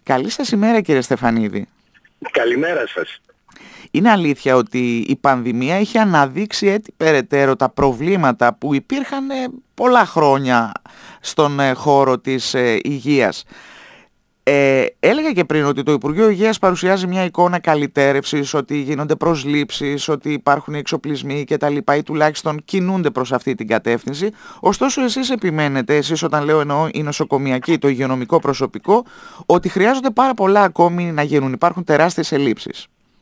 Καλή σας ημέρα, κύριε Στεφανίδη. Καλημέρα σας. Είναι αλήθεια ότι η πανδημία έχει αναδείξει έτσι περαιτέρω τα προβλήματα που υπήρχαν πολλά χρόνια στον χώρο της υγείας. Έλεγα και πριν ότι το Υπουργείο Υγείας παρουσιάζει μια εικόνα καλυτέρευσης, ότι γίνονται προσλήψεις, ότι υπάρχουν εξοπλισμοί κτλ. Ή τουλάχιστον κινούνται προς αυτή την κατεύθυνση. Ωστόσο εσείς επιμένετε, εσείς όταν λέω εννοώ η νοσοκομιακή, το υγειονομικό προσωπικό, ότι χρειάζονται πάρα πολλά ακόμη να γίνουν. Υπάρχουν τεράστιες ελλείψεις.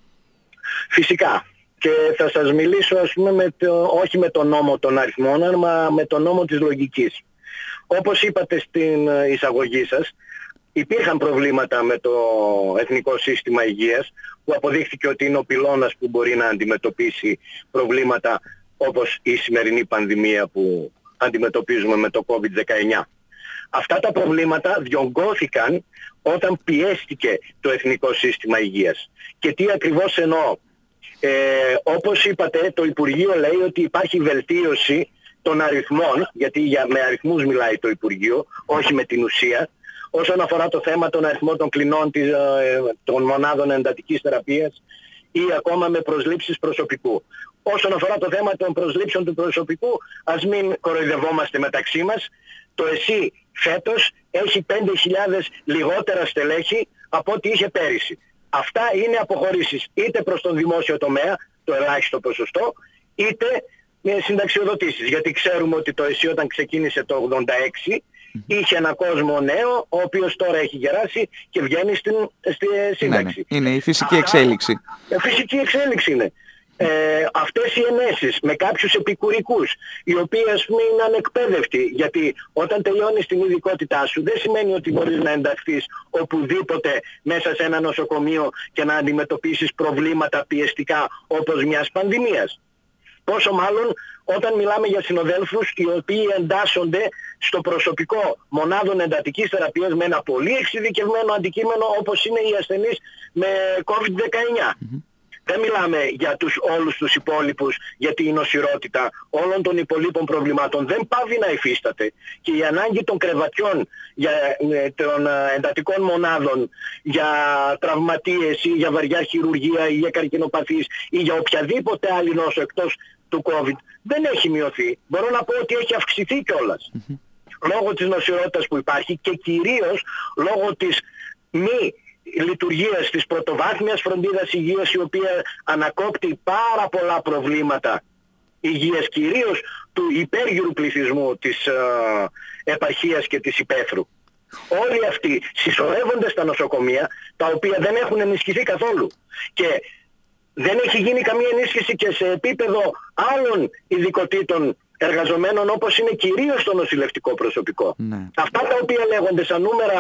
Φυσικά. Και θα σας μιλήσω όχι με τον νόμο των αριθμών, αλλά με τον νόμο της λογικής. Όπως είπατε στην εισαγωγή σας, υπήρχαν προβλήματα με το Εθνικό Σύστημα Υγείας, που αποδείχθηκε ότι είναι ο πυλώνας που μπορεί να αντιμετωπίσει προβλήματα όπως η σημερινή πανδημία που αντιμετωπίζουμε με το COVID-19. Αυτά τα προβλήματα διωγγώθηκαν όταν πιέστηκε το Εθνικό Σύστημα Υγείας. Και τι ακριβώς εννοώ? Όπως είπατε, το Υπουργείο λέει ότι υπάρχει βελτίωση των αριθμών, γιατί με αριθμούς μιλάει το Υπουργείο, όχι με την ουσία, όσον αφορά το θέμα των αριθμών των κλινών των μονάδων εντατικής θεραπείας ή ακόμα με προσλήψεις προσωπικού. Όσον αφορά το θέμα των προσλήψεων του προσωπικού, ας μην κοροϊδευόμαστε μεταξύ μας. Το ΕΣΥ φέτος έχει 5.000 λιγότερα στελέχη από ό,τι είχε πέρυσι. Αυτά είναι αποχωρήσεις είτε προς τον δημόσιο τομέα, το ελάχιστο ποσοστό, είτε με συνταξιοδοτήσεις. Γιατί ξέρουμε ότι το ΕΣΥ όταν ξεκίνησε το 86 είχε ένα κόσμο νέο, ο οποίος τώρα έχει γεράσει και βγαίνει στη σύνταξη. Ναι. Είναι η φυσική εξέλιξη. Φυσική εξέλιξη είναι. Αυτές οι ενέσεις με κάποιους επικουρικούς, οι οποίοι ας πούμε είναι ανεκπαίδευτοι, γιατί όταν τελειώνεις την ειδικότητά σου δεν σημαίνει ότι μπορείς να ενταχθείς οπουδήποτε μέσα σε ένα νοσοκομείο και να αντιμετωπίσεις προβλήματα πιεστικά όπως μιας πανδημίας. Πόσο μάλλον όταν μιλάμε για συνοδέλφους οι οποίοι εντάσσονται στο προσωπικό μονάδων εντατικής θεραπείας με ένα πολύ εξειδικευμένο αντικείμενο όπως είναι οι ασθενείς με COVID-19. Δεν μιλάμε για όλους τους υπόλοιπους, γιατί η νοσηρότητα όλων των υπολείπων προβλημάτων δεν πάβει να υφίσταται. Και η ανάγκη των κρεβατιών, των εντατικών μονάδων, για τραυματίες ή για βαριά χειρουργία ή για καρκινοπαθείς ή για οποιαδήποτε άλλη νόσο εκτός του COVID δεν έχει μειωθεί. Μπορώ να πω ότι έχει αυξηθεί κιόλας. Λόγω της νοσηρότητας που υπάρχει και κυρίως λόγω της μη λειτουργίας της πρωτοβάθμιας φροντίδας υγείας, η οποία ανακόπτει πάρα πολλά προβλήματα υγείας, κυρίως του υπέργυρου πληθυσμού της επαρχίας και της υπαίθρου. Όλοι αυτοί συσσωρεύονται στα νοσοκομεία, τα οποία δεν έχουν ενισχυθεί καθόλου. Και δεν έχει γίνει καμία ενίσχυση και σε επίπεδο άλλων ειδικοτήτων εργαζομένων, όπως είναι κυρίως το νοσηλευτικό προσωπικό. Ναι. Αυτά τα οποία λέγονται σαν νούμερα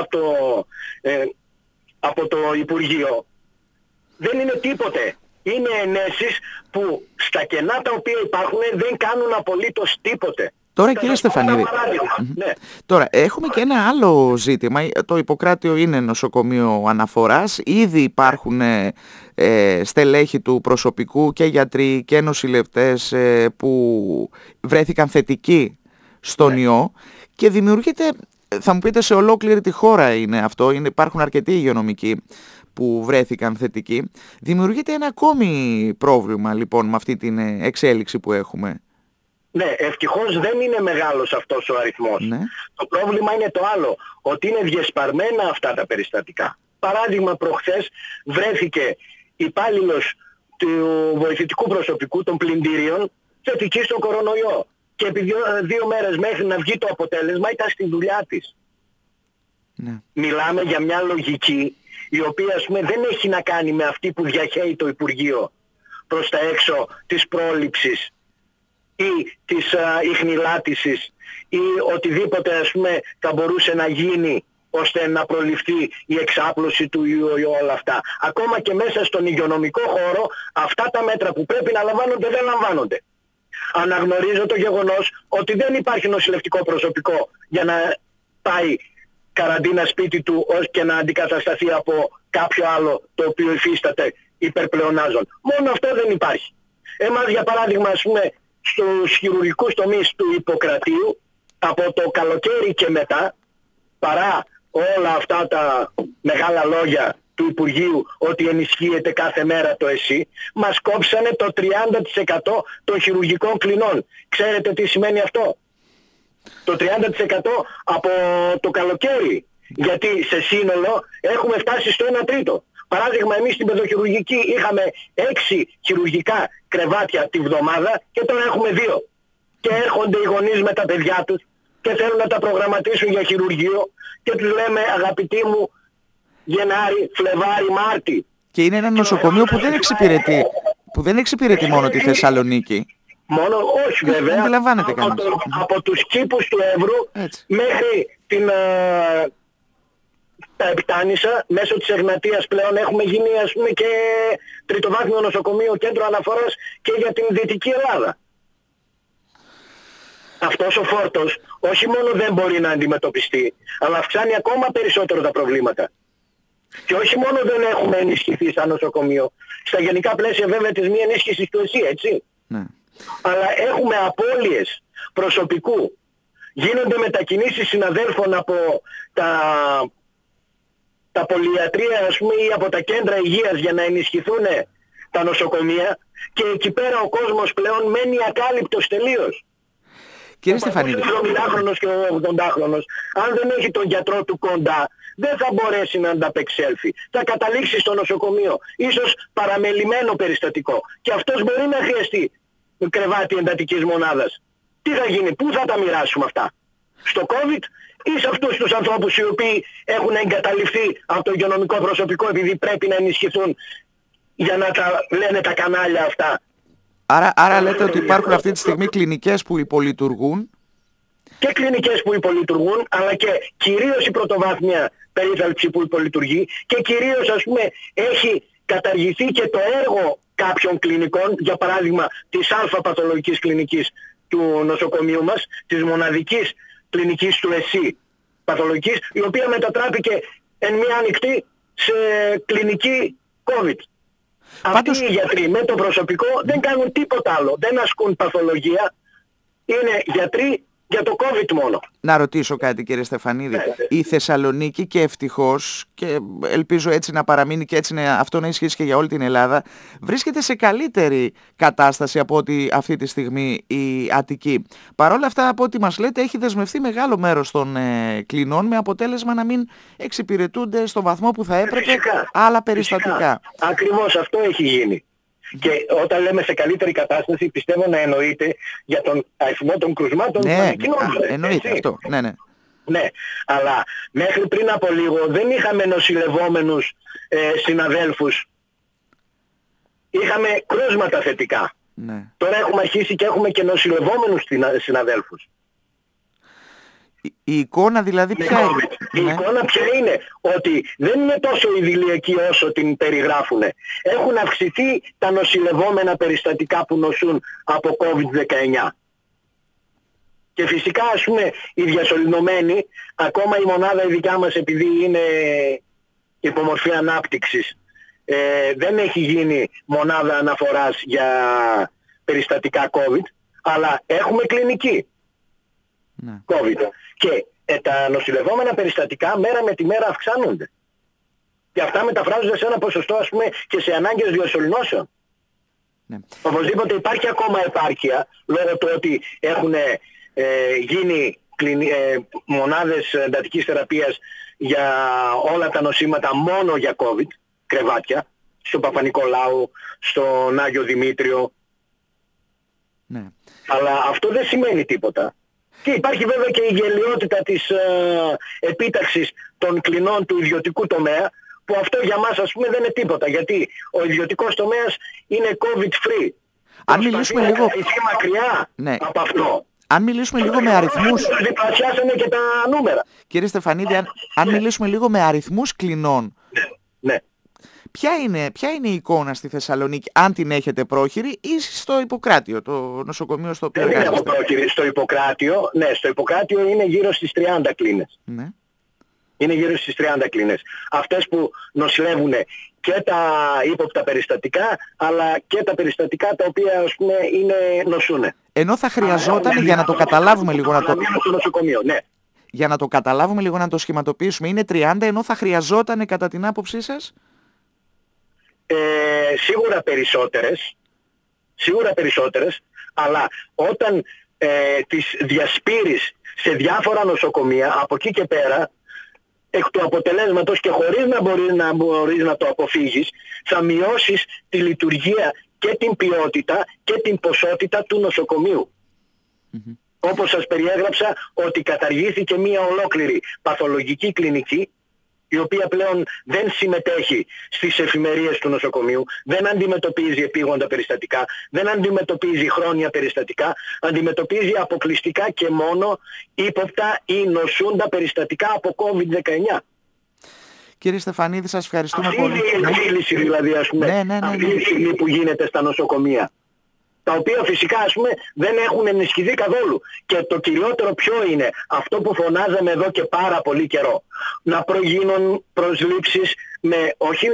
από το Υπουργείο δεν είναι τίποτε. Είναι ενέσεις που στα κενά τα οποία υπάρχουν δεν κάνουν απολύτως τίποτε. Τώρα κύριε Στεφανίδη, ναι. Τώρα έχουμε και ένα άλλο ζήτημα. Το Ιπποκράτιο είναι νοσοκομείο αναφοράς. Ήδη υπάρχουν στελέχη του προσωπικού και γιατροί και νοσηλευτές που βρέθηκαν θετικοί στον ιό και δημιουργείται, θα μου πείτε, σε ολόκληρη τη χώρα είναι αυτό, υπάρχουν αρκετοί υγειονομικοί που βρέθηκαν θετικοί. Δημιουργείται ένα ακόμη πρόβλημα λοιπόν με αυτή την εξέλιξη που έχουμε. Ναι, ευτυχώς δεν είναι μεγάλος αυτός ο αριθμός. Ναι. Το πρόβλημα είναι το άλλο, ότι είναι διασπαρμένα αυτά τα περιστατικά. Παράδειγμα, προχθές βρέθηκε υπάλληλος του βοηθητικού προσωπικού των πλυντήριων θετική στον κορονοϊό. Και επί 2 μέρες μέχρι να βγει το αποτέλεσμα ήταν στη δουλειά της. Ναι. Μιλάμε για μια λογική η οποία ας πούμε δεν έχει να κάνει με αυτή που διαχέει το Υπουργείο προς τα έξω της πρόληψης ή της ιχνηλάτησης ή οτιδήποτε ας πούμε θα μπορούσε να γίνει ώστε να προληφθεί η εξάπλωση του ιού ή όλα αυτά. Ακόμα και μέσα στον υγειονομικό χώρο αυτά τα μέτρα που πρέπει να λαμβάνονται δεν λαμβάνονται. Αναγνωρίζω το γεγονός ότι δεν υπάρχει νοσηλευτικό προσωπικό για να πάει καραντίνα σπίτι του και να αντικατασταθεί από κάποιο άλλο το οποίο υφίσταται υπερπλεονάζων. Μόνο αυτό δεν υπάρχει. Εμάς για παράδειγμα ας πούμε στους χειρουργικούς τομείς του Ιπποκρατίου από το καλοκαίρι και μετά, παρά όλα αυτά τα μεγάλα λόγια του Υπουργείου ότι ενισχύεται κάθε μέρα το ΕΣΥ, μας κόψανε το 30% των χειρουργικών κλινών. Ξέρετε τι σημαίνει αυτό? Το 30% από το καλοκαίρι. Γιατί σε σύνολο έχουμε φτάσει στο 1 τρίτο. Παράδειγμα, εμείς στην παιδοχειρουργική είχαμε 6 χειρουργικά κρεβάτια τη βδομάδα και τώρα έχουμε 2. Και έρχονται οι γονείς με τα παιδιά τους και θέλουν να τα προγραμματίσουν για χειρουργείο και τους λέμε, αγαπητοί μου, Γενάρη, Φλεβάρη, Μάρτη. Και είναι ένα νοσοκομείο που δεν εξυπηρετεί μόνο τη Θεσσαλονίκη. Μόνο, όχι βέβαια, από τους κήπους του Εύρου μέχρι τα Επιτάνησα, μέσω της Εγνατίας πλέον έχουμε γίνει, ας πούμε, και τριτοβάθμιο νοσοκομείο, κέντρο αναφοράς και για την Δυτική Ελλάδα. Αυτός ο φόρτος όχι μόνο δεν μπορεί να αντιμετωπιστεί, αλλά αυξάνει ακόμα περισσότερο τα προβλήματα. Και όχι μόνο δεν έχουμε ενισχυθεί σαν νοσοκομείο, στα γενικά πλαίσια βέβαια της μη ενίσχυσης του ΕΣΥ, έτσι. Ναι. Αλλά έχουμε απώλειες προσωπικού. Γίνονται μετακινήσεις συναδέλφων από τα πολυιατρία, ας πούμε, ή από τα κέντρα υγείας για να ενισχυθούν τα νοσοκομεία και εκεί πέρα ο κόσμος πλέον μένει ακάλυπτος τελείως. Κύριε Στεφανίδη, ο 70χρονος και ο 80χρονος, αν δεν έχει τον γιατρό του κοντά, δεν θα μπορέσει να ανταπεξέλθει. Θα καταλήξει στο νοσοκομείο, ίσως παραμελημένο περιστατικό. Και αυτός μπορεί να χρειαστεί κρεβάτι εντατικής μονάδας. Τι θα γίνει, πού θα τα μοιράσουμε αυτά? Στο COVID ή σε αυτούς τους ανθρώπους οι οποίοι έχουν εγκαταλειφθεί από το υγειονομικό προσωπικό επειδή πρέπει να ενισχυθούν για να τα λένε τα κανάλια αυτά? Άρα λέτε ότι υπάρχουν αυτή τη στιγμή κλινικές που υπολειτουργούν. Και κλινικές που υπολειτουργούν, αλλά και κυρίως η πρωτοβάθμια περίθαλψη που υπολειτουργεί και κυρίως, ας πούμε, έχει καταργηθεί και το έργο κάποιων κλινικών, για παράδειγμα της αλφα-παθολογικής κλινικής του νοσοκομείου μας, της μοναδικής κλινικής του ΕΣΥ παθολογικής, η οποία μετατράπηκε εν μία ανοιχτή σε κλινική COVID. Αυτοί οι γιατροί με το προσωπικό δεν κάνουν τίποτα άλλο, δεν ασκούν παθολογία, είναι γιατροί για το COVID μόνο. Να ρωτήσω κάτι, κύριε Στεφανίδη. Η Θεσσαλονίκη, και ευτυχώς, και ελπίζω έτσι να παραμείνει και έτσι αυτό να ισχύσει και για όλη την Ελλάδα, βρίσκεται σε καλύτερη κατάσταση από ότι αυτή τη στιγμή η Αττική. Παρ' όλα αυτά, από ό,τι μας λέτε, έχει δεσμευτεί μεγάλο μέρος των κλινών, με αποτέλεσμα να μην εξυπηρετούνται στο βαθμό που θα έπρεπε άλλα περιστατικά. Ακριβώς αυτό έχει γίνει. Και όταν λέμε σε καλύτερη κατάσταση, πιστεύω να εννοείται για τον αριθμό των κρουσμάτων που ανακοινώνονται. Εννοείται αυτό. Ναι, αλλά μέχρι πριν από λίγο δεν είχαμε νοσηλευόμενους συναδέλφους. Είχαμε κρούσματα θετικά. Ναι. Τώρα έχουμε αρχίσει και έχουμε και νοσηλευόμενους συναδέλφους. Η εικόνα δηλαδή ποια είναι? Η εικόνα ποια είναι? Ότι δεν είναι τόσο ιδηλιακή όσο την περιγράφουν. Έχουν αυξηθεί τα νοσηλευόμενα περιστατικά που νοσούν από COVID-19. Και φυσικά, ας πούμε, οι διασωληνωμένοι, ακόμα η μονάδα η δικιά μας, επειδή είναι υπομορφή ανάπτυξης, δεν έχει γίνει μονάδα αναφοράς για περιστατικά COVID, αλλά έχουμε κλινική COVID. Και τα νοσηλευόμενα περιστατικά μέρα με τη μέρα αυξάνονται. Και αυτά μεταφράζονται σε ένα ποσοστό, ας πούμε, και σε ανάγκες διασωληνώσεων. Ναι. Οπωσδήποτε υπάρχει ακόμα επάρκεια, λόγω του ότι έχουν γίνει μονάδες εντατικής θεραπείας για όλα τα νοσήματα μόνο για COVID, κρεβάτια, στον Παπα-Νικολάου, στον Άγιο Δημήτριο. Ναι. Αλλά αυτό δεν σημαίνει τίποτα. Και υπάρχει βέβαια και η γελοιότητα της επίταξης των κλινών του ιδιωτικού τομέα, που αυτό για μας, ας πούμε, δεν είναι τίποτα, γιατί ο ιδιωτικός τομέας είναι COVID-free. Αν μιλήσουμε λίγο μακριά από αυτό. Αν μιλήσουμε λίγο με αριθμούς... Διπλασιάσανε και τα νούμερα. Κύριε Στεφανίδη, αν μιλήσουμε λίγο με αριθμούς κλινών, ναι. Ποια είναι η εικόνα στη Θεσσαλονίκη, αν την έχετε πρόχειρη, ή στο Ιπποκράτιο, το νοσοκομείο στο οποίο εργάζεστε? Δεν έχω πρόχειρη στο Ιπποκράτιο. Ναι, στο Ιπποκράτιο είναι γύρω στις 30 κλίνες. Ναι. Είναι γύρω στις 30 κλίνες. Αυτές που νοσηλεύουν και τα ύποπτα περιστατικά, αλλά και τα περιστατικά τα οποία, ας πούμε, νοσούνε. Ενώ θα χρειαζόταν, για να το καταλάβουμε λίγο, στο νοσοκομείο, ναι. Για να το καταλάβουμε λίγο, να το σχηματοποιήσουμε, είναι 30 ενώ θα χρειαζόταν κατά την άποψή σας? Σίγουρα περισσότερες, αλλά όταν τις διασπείρεις σε διάφορα νοσοκομεία, από εκεί και πέρα, εκ του αποτελέσματος και χωρίς να μπορείς να το αποφύγεις, θα μειώσεις τη λειτουργία και την ποιότητα και την ποσότητα του νοσοκομείου. Όπως σας περιέγραψα, ότι καταργήθηκε μία ολόκληρη παθολογική κλινική, η οποία πλέον δεν συμμετέχει στις εφημερίες του νοσοκομείου, δεν αντιμετωπίζει επίγοντα περιστατικά, δεν αντιμετωπίζει χρόνια περιστατικά, αντιμετωπίζει αποκλειστικά και μόνο ύποπτα ή νοσούντα περιστατικά από COVID-19. Κύριε Στεφανίδη, σας ευχαριστούμε αυτή πολύ. Αυτή είναι η εκδήλωση δηλαδή, ας πούμε, αυτή τη στιγμή που γίνεται στα νοσοκομεία. Τα οποία φυσικά, ας πούμε, δεν έχουν ενισχυθεί καθόλου. Και το κυριότερο ποιο είναι, αυτό που φωνάζαμε εδώ και πάρα πολύ καιρό. Να προγίνουν προσλήψεις με όχι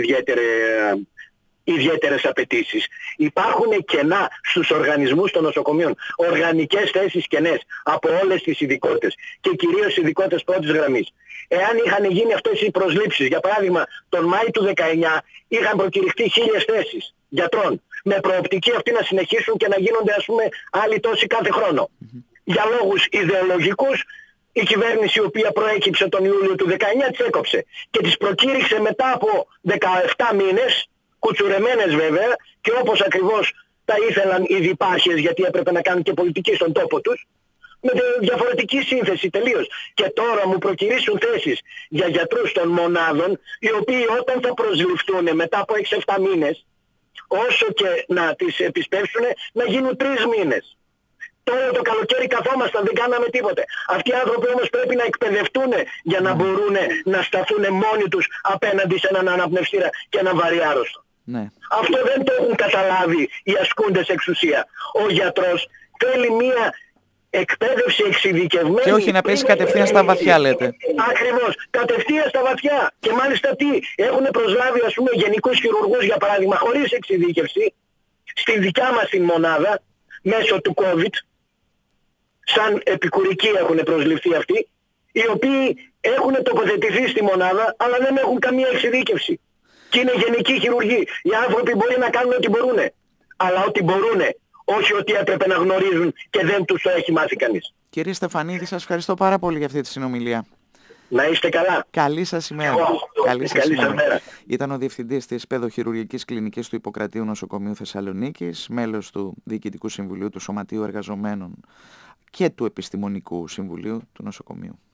ιδιαίτερες απαιτήσεις. Υπάρχουν κενά στους οργανισμούς των νοσοκομείων. Οργανικές θέσεις κενές από όλες τις ειδικότητες. Και κυρίως ειδικότητες πρώτης γραμμής. Εάν είχαν γίνει αυτές οι προσλήψεις, για παράδειγμα τον Μάη του 19 είχαν προκηρυχθεί 1000 θέσεις γιατρών. Με προοπτική αυτοί να συνεχίσουν και να γίνονται, ας πούμε, άλλοι τόσοι κάθε χρόνο. Για λόγους ιδεολογικούς, η κυβέρνηση η οποία προέκυψε τον Ιούλιο του 19 τις έκοψε. Και τις προκήρυξε μετά από 17 μήνες, κουτσουρεμένες βέβαια, και όπως ακριβώς τα ήθελαν οι διπάρχες, γιατί έπρεπε να κάνουν και πολιτική στον τόπο τους, με διαφορετική σύνθεση τελείως. Και τώρα μου προκυρήσουν θέσεις για γιατρούς των μονάδων, οι οποίοι όταν θα προσληφθούν μετά από 6-7 μήνες, όσο και να τις επισπεύσουν, να γίνουν 3 μήνες. Τώρα το καλοκαίρι καθόμασταν, δεν κάναμε τίποτε. Αυτοί οι άνθρωποι όμως πρέπει να εκπαιδευτούν για να μπορούν να σταθούν μόνοι τους απέναντι σε έναν αναπνευστήρα και έναν βαριάρρωστο. Ναι. Αυτό δεν το έχουν καταλάβει οι ασκούντες εξουσία. Ο γιατρός θέλει μία εκπαίδευση εξειδικευμένη. Και όχι να πέσει κατευθείαν στα βαθιά, λέτε. Ακριβώς. Κατευθείαν στα βαθιά. Και μάλιστα τι, έχουν προσλάβει, ας πούμε, γενικούς χειρουργούς, για παράδειγμα, χωρίς εξειδίκευση, στη δικιά μας την μονάδα, μέσω του COVID, σαν επικουρικοί έχουν προσληφθεί αυτοί, οι οποίοι έχουν τοποθετηθεί στη μονάδα, αλλά δεν έχουν καμία εξειδίκευση. Και είναι γενικοί χειρουργοί. Οι άνθρωποι μπορεί να κάνουν ό,τι μπορούν. Αλλά ό,τι μπορούν. Όχι ότι έπρεπε να γνωρίζουν και δεν τους το έχει μάθει κανείς. Κύριε Στεφανίδη, σας ευχαριστώ πάρα πολύ για αυτή τη συνομιλία. Να είστε καλά. Καλή σας ημέρα. Καλή σας ημέρα. Ήταν ο Διευθυντής της Παιδοχειρουργικής Κλινικής του Ιπποκρατείου Νοσοκομείου Θεσσαλονίκης, μέλος του Διοικητικού Συμβουλίου του Σωματείου Εργαζομένων και του Επιστημονικού Συμβουλίου του Νοσοκομείου.